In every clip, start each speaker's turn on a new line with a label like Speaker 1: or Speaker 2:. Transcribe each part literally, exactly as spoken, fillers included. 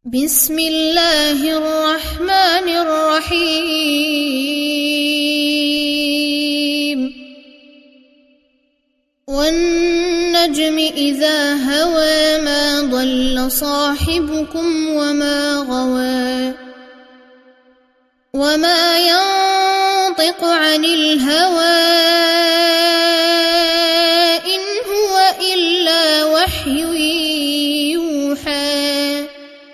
Speaker 1: بسم الله الرحمن الرحيم والنجم إذا هوى ما ضل صاحبكم وما غوى وما ينطق عن الهوى إن هو إلا وحي يوحى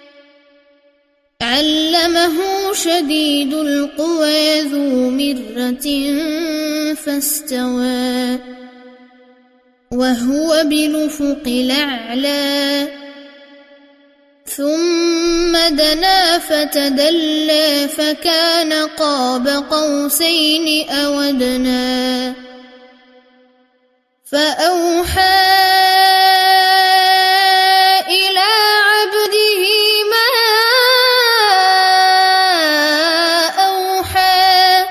Speaker 1: علمه شديد القوى ذو مرة فاستوى وهو بالأفق الأعلى ثم دنا فتدلى فكان قاب قوسين أو أدنى فأوحى إلى عبده ما أوحى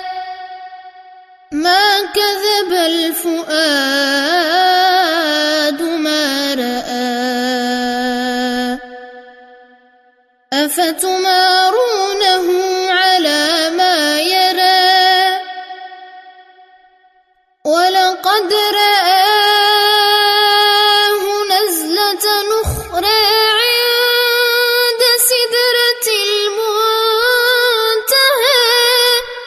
Speaker 1: ما كذب الفؤاد ما رأى أفتمارونه على ما يرى ولقد رآه نزلة أخرى عند سدرة المنتهى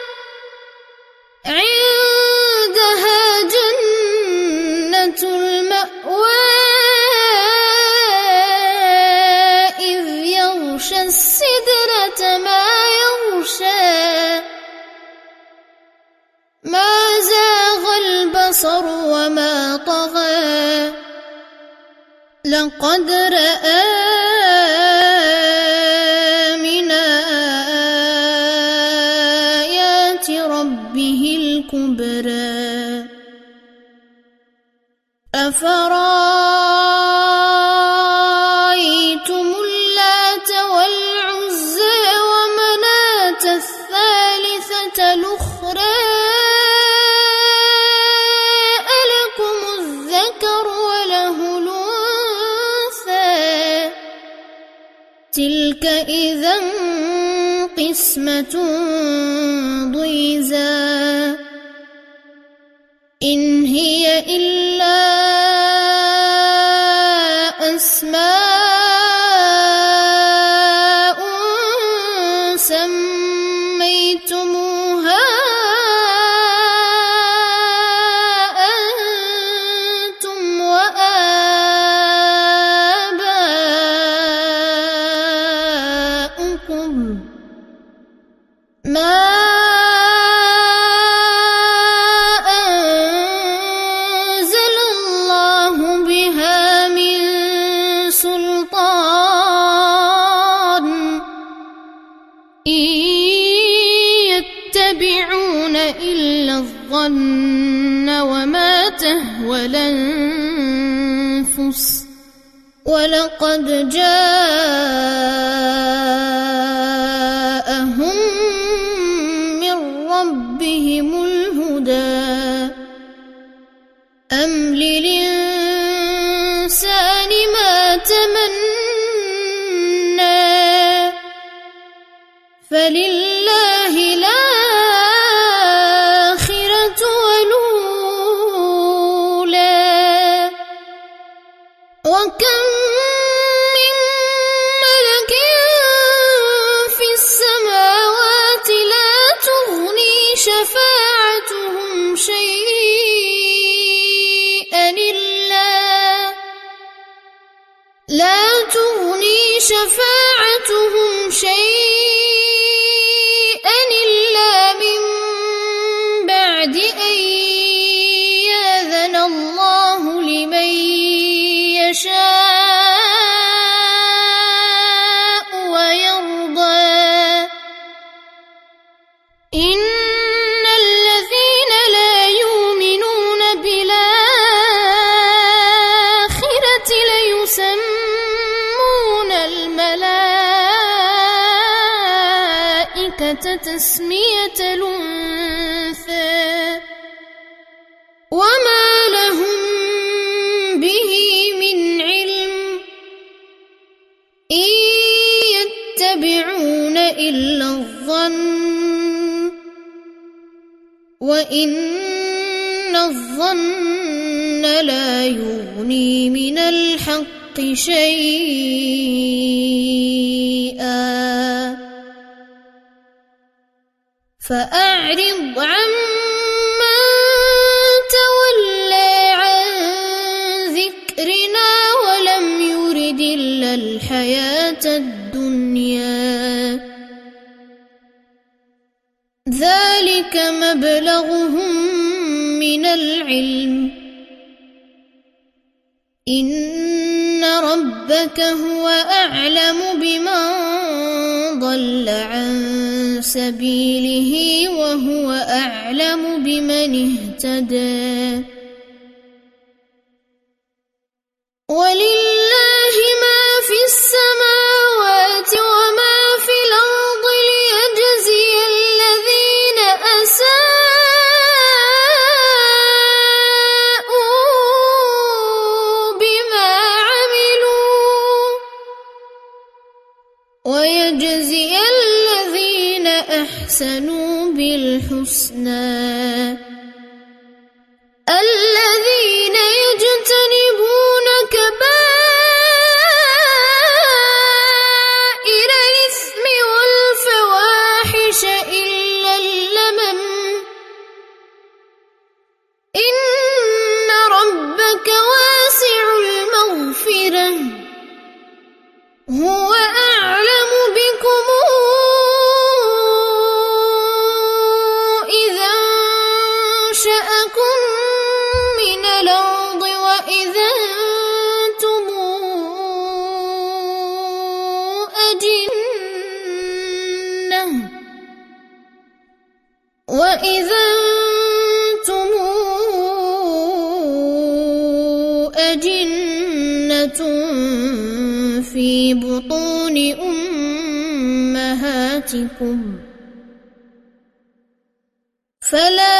Speaker 1: عندها جنة المأوى إذ يغشى السدرة ما يغشى ما زاغ البصر وما طغى لقد رأى من آيات ربه الكبرى أفرأيتم اللات والعزى ومناة الثالثة الأخرى ألكم الذكر وله الأنثى تلك إذا قسمة ضيزى إن هي إلا أسماء سميتموها أنتم وآباؤكم ما أنزل الله بها من سلطان إن يتبعون إلا الظن وما تهوى الأنفس ولقد جاءهم من ربهم الهدى أم للإنسان ما تمنى فلله الآخرة والأولى وكم من ملك في السماوات لا تغني شفاعتهم شيئا إلا لا تغني شفاعتهم شيئا إلا من بعد أن يأذن الله لمن يشاء ويرضى إن الذين لا يؤمنون بالآخرة ليسمون الملائكة تسمية الأنثى وما لهم به من علم إن يتبعون إلا الظن وإن الظن لا يغني من الحق شيئا فأعرض عمن تولى عن ذكرنا ولم يرد إلا الحياة الدنيا ذلك مبلغهم من العلم إن ربك هو أعلم بمن ضل عن سبيله وهو أعلم بمن اهتدى ولله ما في السماوات وما في الأرض ليجزي الذين أساءوا بما عملوا ويجزي الذين أحسنوا بالحسنى الذين يجتنبون كبائر الإثم والفواحش إلا اللمم إن ربك واسع المغفرة هو أعلم بكم إذا أنشأكم من الأرض وإذا أنتم أجنة وإذا أنتم أجنة في بطون أمهاتكم فلا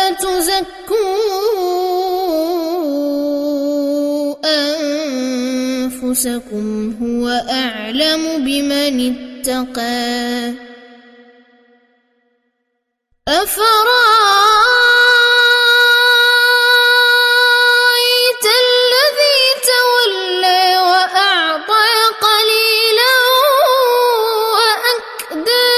Speaker 1: تزكوا أنفسكم هو أعلم بمن اتقى أفرأيت الذي تولى وأعطى قليلا وأكدى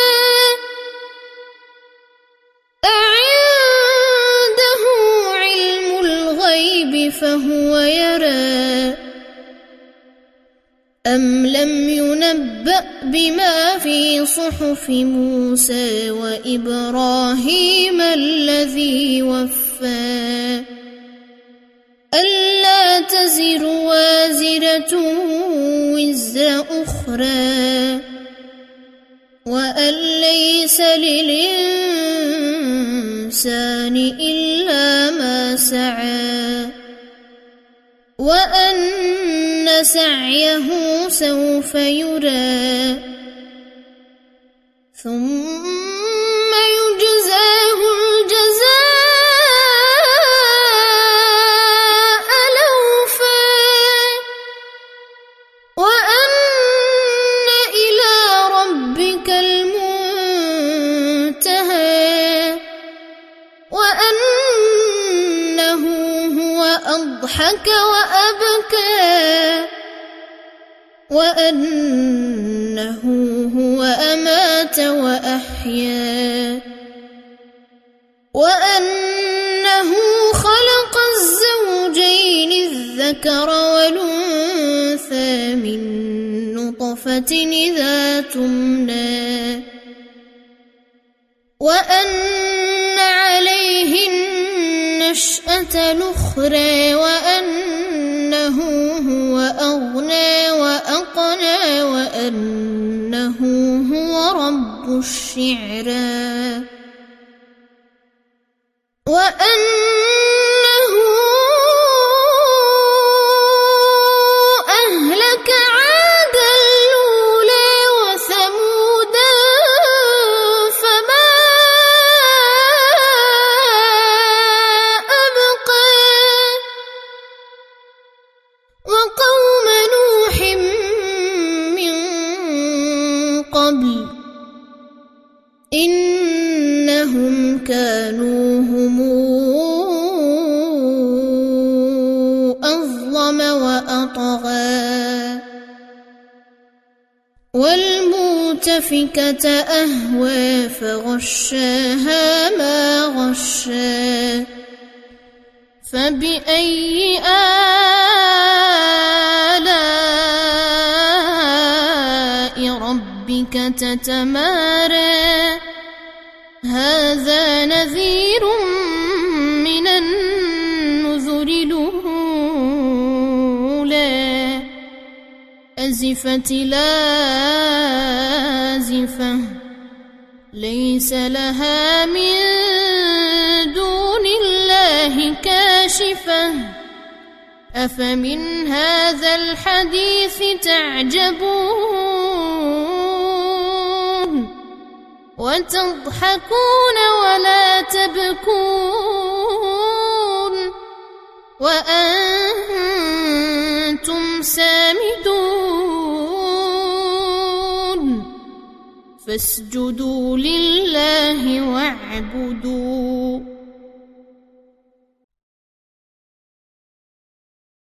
Speaker 1: أعنده علم الغيب فهو يرى أم لم ينبأ بما في صحف موسى وإبراهيم الذي وفى ألا تزر وازرة وزر أخرى وأن ليس للإنسان إلا ما سعى وأن سعيه سوف يرى ثم يجزاه الجزاء الأوفى وأن إلى ربك المنتهى وأنه هو أضحك وأبكى وأنه هو أمات وأحيا وأنه خلق الزوجين الذكر والأنثى من نطفة إذا تمنى وأن عليه النشأة الأخرى وأنه هو أغنى وأقنى وأنه هو رب الشعرى وأنه أهلك عادا الأولى وثمودا فما أبقى وقوم نوح من قبل إنهم كانوا هم أظلم وأطغى والمؤتفكة أهوى فغشاها ما غشى فبأي آلاء ربك تتمارى هذا نذير من النذر الأولى أزفت لازفة ليس لها من دون الله كاشفة أفمن هذا الحديث تعجبون وتضحكون ولا تبكون وأنتم سامدون فاسجدوا لله واعبدوا